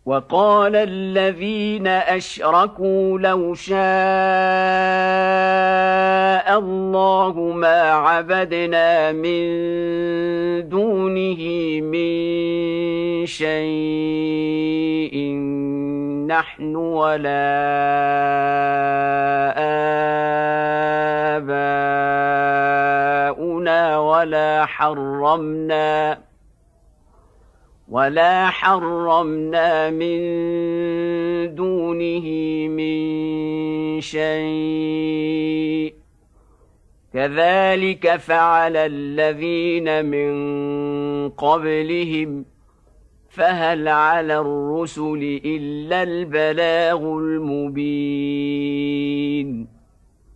وقال الذين أشركوا لو شاء الله ما عبدنا من دونه من شيء نحن ولا آباؤنا ولا حرمنا من دونه من شيء كذلك فعل الذين من قبلهم فهل على الرسل إلا البلاغ المبين